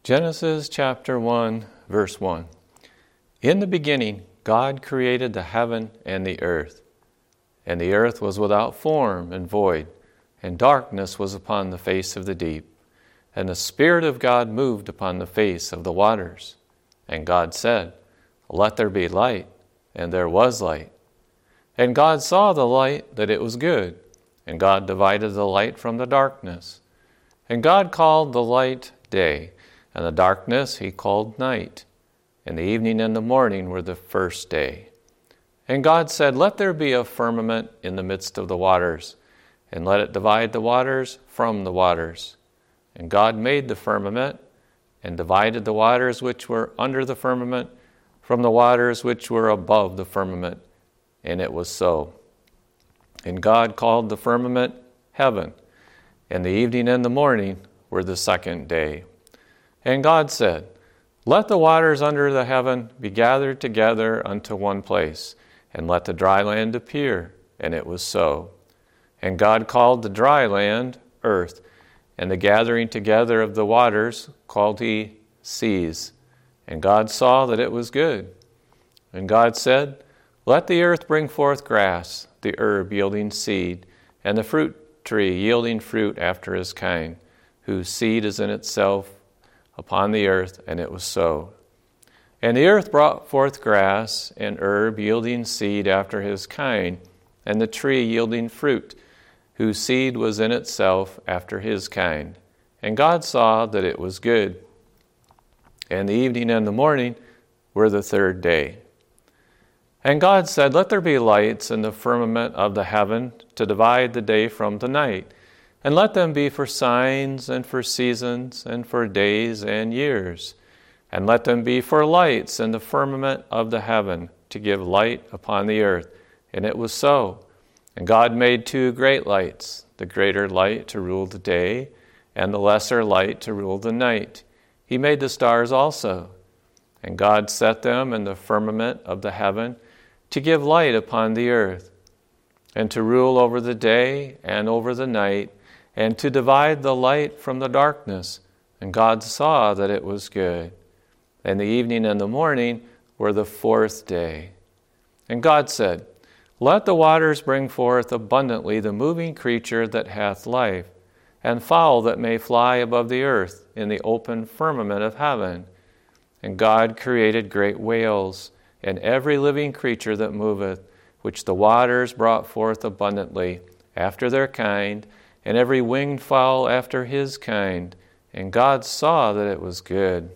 Genesis chapter 1, verse 1. In the beginning, God created the heaven and the earth. And the earth was without form and void, and darkness was upon the face of the deep. And the Spirit of God moved upon the face of the waters. And God said, Let there be light, and there was light. And God saw the light that it was good, and God divided the light from the darkness. And God called the light day, and the darkness he called night. And the evening and the morning were the first day. And God said, Let there be a firmament in the midst of the waters, and let it divide the waters from the waters. And God made the firmament, and divided the waters which were under the firmament from the waters which were above the firmament. And it was so. And God called the firmament heaven, and the evening and the morning were the second day. And God said, Let the waters under the heaven be gathered together unto one place, and let the dry land appear. And it was so. And God called the dry land earth, and the gathering together of the waters called he seas. And God saw that it was good. And God said, Let the earth bring forth grass, the herb yielding seed, and the fruit tree yielding fruit after his kind, whose seed is in itself upon the earth. And it was so. And the earth brought forth grass and herb yielding seed after his kind, and the tree yielding fruit, whose seed was in itself after his kind. And God saw that it was good. And the evening and the morning were the third day. And God said, Let there be lights in the firmament of the heaven to divide the day from the night, and let them be for signs and for seasons and for days and years. And let them be for lights in the firmament of the heaven to give light upon the earth. And it was so. And God made two great lights, the greater light to rule the day, and the lesser light to rule the night. He made the stars also. And God set them in the firmament of the heaven to give light upon the earth, and to rule over the day and over the night, and to divide the light from the darkness. And God saw that it was good. And the evening and the morning were the fourth day. And God said, Let the waters bring forth abundantly the moving creature that hath life, and fowl that may fly above the earth in the open firmament of heaven. And God created great whales, and every living creature that moveth, which the waters brought forth abundantly, after their kind, and every winged fowl after his kind. And God saw that it was good.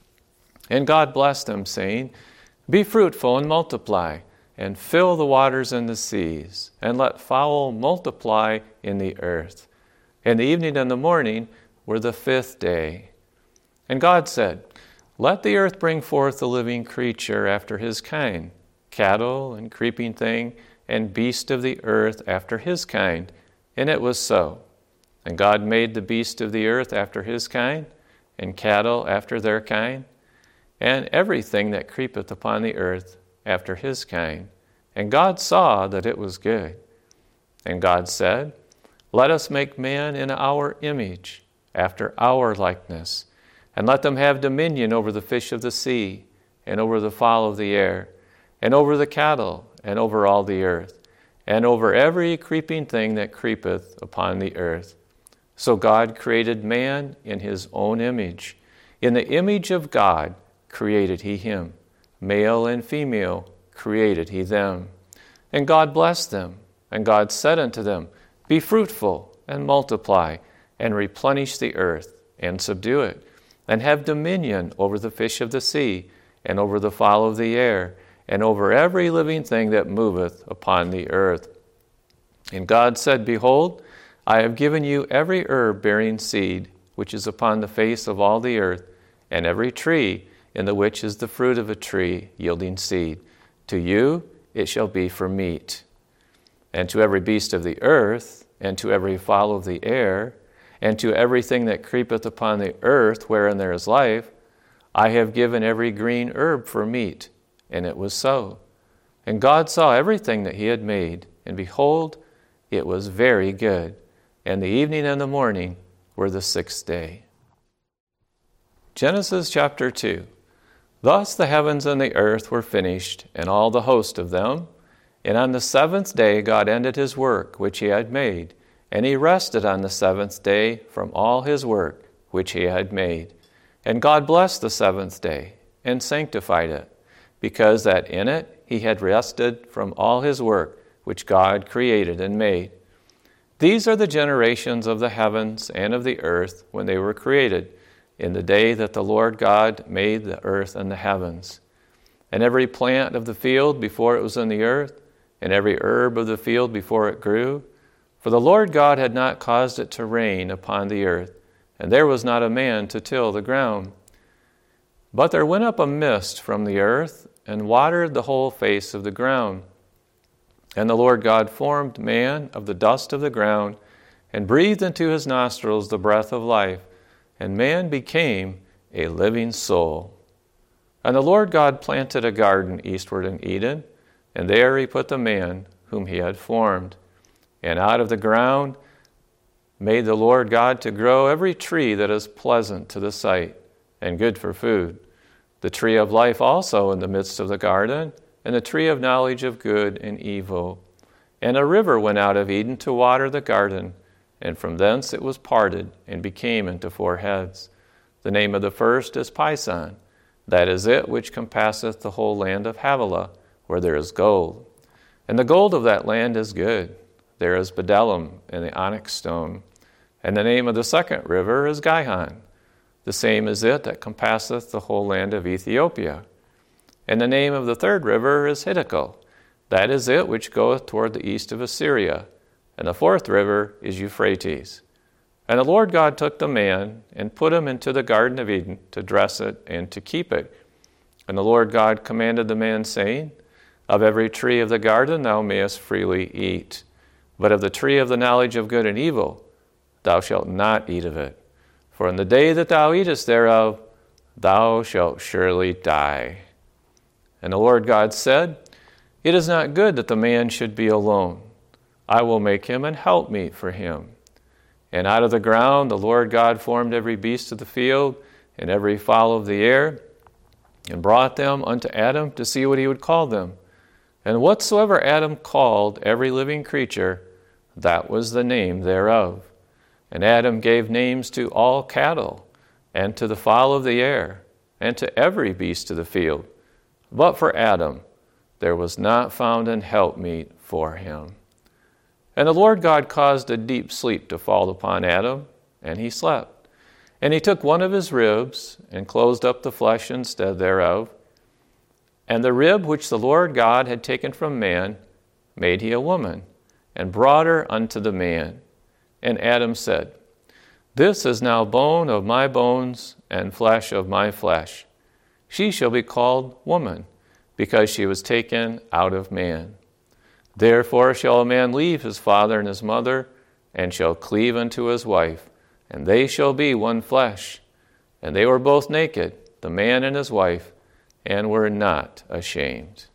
And God blessed them, saying, Be fruitful and multiply, and fill the waters and the seas, and let fowl multiply in the earth. And the evening and the morning were the fifth day. And God said, Let the earth bring forth the living creature after his kind, cattle and creeping thing, and beast of the earth after his kind. And it was so. And God made the beast of the earth after his kind, and cattle after their kind, and everything that creepeth upon the earth after his kind. And God saw that it was good. And God said, Let us make man in our image, after our likeness, and let them have dominion over the fish of the sea, and over the fowl of the air, and over the cattle, and over all the earth, and over every creeping thing that creepeth upon the earth. So God created man in his own image. In the image of God created he him. Male and female created he them. And God blessed them. And God said unto them, Be fruitful, and multiply, and replenish the earth, and subdue it, and have dominion over the fish of the sea, and over the fowl of the air, and over every living thing that moveth upon the earth. And God said, Behold, I have given you every herb bearing seed, which is upon the face of all the earth, and every tree, in the which is the fruit of a tree yielding seed. To you it shall be for meat. And to every beast of the earth, and to every fowl of the air, and to everything that creepeth upon the earth wherein there is life, I have given every green herb for meat. And it was so. And God saw everything that he had made, and behold, it was very good. And the evening and the morning were the sixth day. Genesis chapter 2. Thus the heavens and the earth were finished, and all the host of them. And on the seventh day God ended his work which he had made, and he rested on the seventh day from all his work which he had made. And God blessed the seventh day, and sanctified it, because that in it he had rested from all his work which God created and made. These are the generations of the heavens and of the earth when they were created, in the day that the Lord God made the earth and the heavens. And every plant of the field before it was in the earth, and every herb of the field before it grew. For the Lord God had not caused it to rain upon the earth, and there was not a man to till the ground. But there went up a mist from the earth, and watered the whole face of the ground. And the Lord God formed man of the dust of the ground, and breathed into his nostrils the breath of life, and man became a living soul. And the Lord God planted a garden eastward in Eden, and there he put the man whom he had formed. And out of the ground made the Lord God to grow every tree that is pleasant to the sight, and good for food, the tree of life also in the midst of the garden, and the tree of knowledge of good and evil. And a river went out of Eden to water the garden, and from thence it was parted, and became into four heads. The name of the first is Pison, that is it which compasseth the whole land of Havilah, where there is gold. And the gold of that land is good. There is bdellium and the onyx stone. And the name of the second river is Gihon. The same is it that compasseth the whole land of Ethiopia. And the name of the third river is Hiddekel. That is it which goeth toward the east of Assyria. And the fourth river is Euphrates. And the Lord God took the man, and put him into the garden of Eden, to dress it and to keep it. And the Lord God commanded the man, saying, Of every tree of the garden thou mayest freely eat, but of the tree of the knowledge of good and evil thou shalt not eat of it. For in the day that thou eatest thereof, thou shalt surely die. And the Lord God said, It is not good that the man should be alone. I will make him an helpmeet for him. And out of the ground the Lord God formed every beast of the field, and every fowl of the air, and brought them unto Adam to see what he would call them. And whatsoever Adam called every living creature, that was the name thereof. And Adam gave names to all cattle, and to the fowl of the air, and to every beast of the field. But for Adam there was not found an helpmeet for him. And the Lord God caused a deep sleep to fall upon Adam, and he slept. And he took one of his ribs, and closed up the flesh instead thereof. And the rib which the Lord God had taken from man made he a woman, and brought her unto the man. And Adam said, This is now bone of my bones, and flesh of my flesh. She shall be called woman, because she was taken out of man. Therefore shall a man leave his father and his mother, and shall cleave unto his wife, and they shall be one flesh. And they were both naked, the man and his wife, and were not ashamed.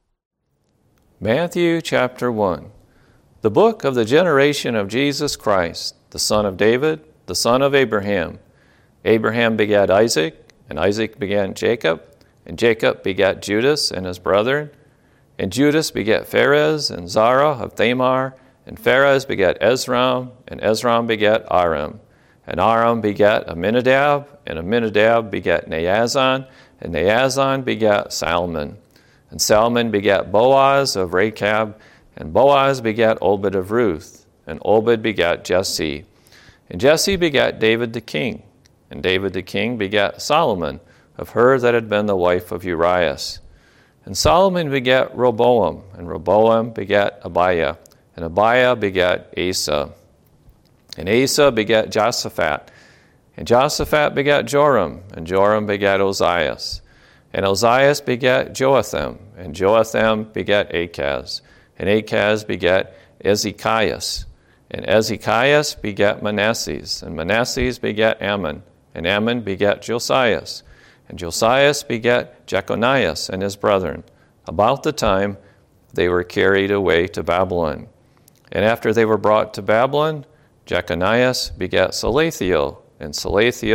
Matthew chapter 1. The book of the generation of Jesus Christ, the son of David, the son of Abraham. Abraham begat Isaac, and Isaac begat Jacob, and Jacob begat Judas and his brethren. And Judas begat Pharez and Zara of Thamar, and Pharez begat Ezram, and Ezram begat Aram. And Aram begat Aminadab, and Aminadab begat Naazon, and Naazon begat Salmon. And Salmon begat Boaz of Rechab, and Boaz begat Obed of Ruth, and Obed begat Jesse. And Jesse begat David the king, and David the king begat Solomon of her that had been the wife of Urias. And Solomon begat Rehoboam, and Rehoboam begat Abiah, and Abiah begat Asa. And Asa begat Josaphat, and Josaphat begat Joram, and Joram begat Ozias. And Ozias begat Joatham, and Joatham begat Achaz. And Achaz begat Ezekias. And Ezekias begat Manasses. And Manasses begat Ammon. And Ammon begat Josias. And Josias begat Jeconias and his brethren, about the time they were carried away to Babylon. And after they were brought to Babylon, Jeconias begat Salathiel. And Salathiel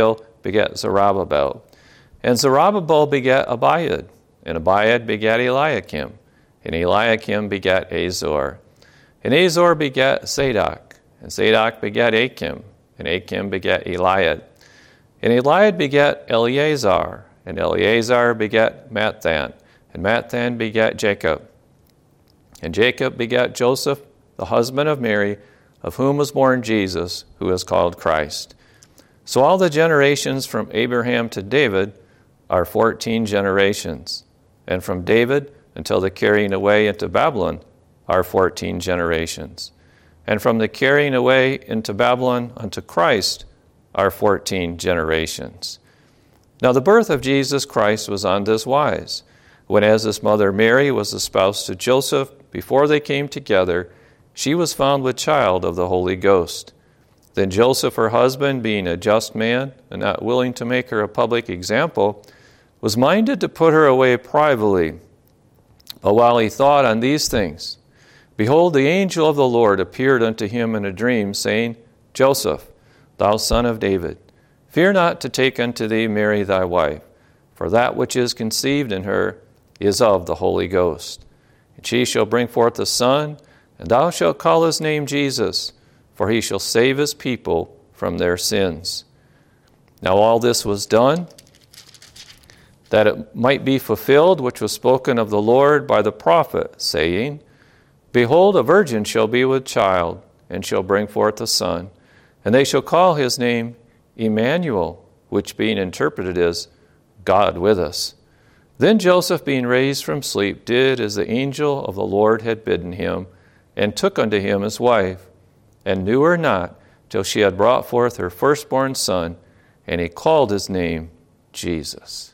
begat Zerubbabel. And Zerubbabel begat Abiud, and Abiud begat Eliakim, and Eliakim begat Azor. And Azor begat Zadok, and Zadok begat Achim, and Achim begat Eliud. And Eliud begat Eleazar, and Eleazar begat Matthan, and Matthan begat Jacob. And Jacob begat Joseph, the husband of Mary, of whom was born Jesus, who is called Christ. So all the generations from Abraham to David are 14 generations, and from David until the carrying away into Babylon are 14 generations, and from the carrying away into Babylon unto Christ are 14 generations. Now the birth of Jesus Christ was on this wise. When as his mother Mary was espoused to Joseph, before they came together, she was found with child of the Holy Ghost. Then Joseph, her husband, being a just man, and not willing to make her a public example, was minded to put her away privately. But while he thought on these things, behold, the angel of the Lord appeared unto him in a dream, saying, Joseph, thou son of David, fear not to take unto thee Mary thy wife, for that which is conceived in her is of the Holy Ghost. And she shall bring forth a son, and thou shalt call his name Jesus, for he shall save his people from their sins. Now all this was done, that it might be fulfilled, which was spoken of the Lord by the prophet, saying, Behold, a virgin shall be with child, and shall bring forth a son, and they shall call his name Emmanuel, which being interpreted is, God with us. Then Joseph, being raised from sleep, did as the angel of the Lord had bidden him, and took unto him his wife, and knew her not till she had brought forth her firstborn son, and he called his name Jesus.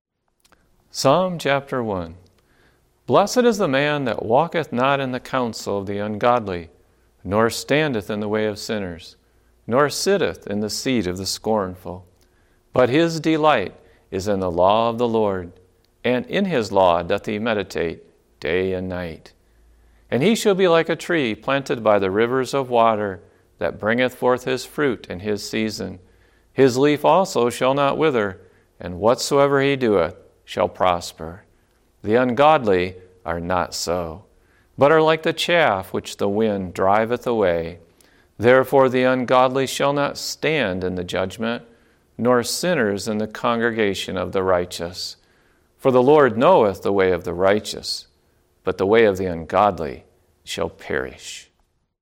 Psalm chapter 1. Blessed is the man that walketh not in the counsel of the ungodly, nor standeth in the way of sinners, nor sitteth in the seat of the scornful. But his delight is in the law of the Lord, and in his law doth he meditate day and night. And he shall be like a tree planted by the rivers of water, that bringeth forth his fruit in his season. His leaf also shall not wither, and whatsoever he doeth shall prosper. The ungodly are not so, but are like the chaff which the wind driveth away. Therefore the ungodly shall not stand in the judgment, nor sinners in the congregation of the righteous. For the Lord knoweth the way of the righteous, but the way of the ungodly shall perish.